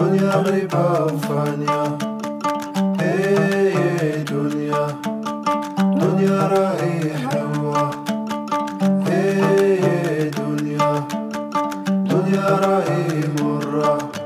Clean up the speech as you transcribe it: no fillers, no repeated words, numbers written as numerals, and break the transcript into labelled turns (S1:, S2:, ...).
S1: دنيا غريبة وفانية. ايه دنيا، دنيا راهي حلوة. ايه دنيا، دنيا راهي مرة.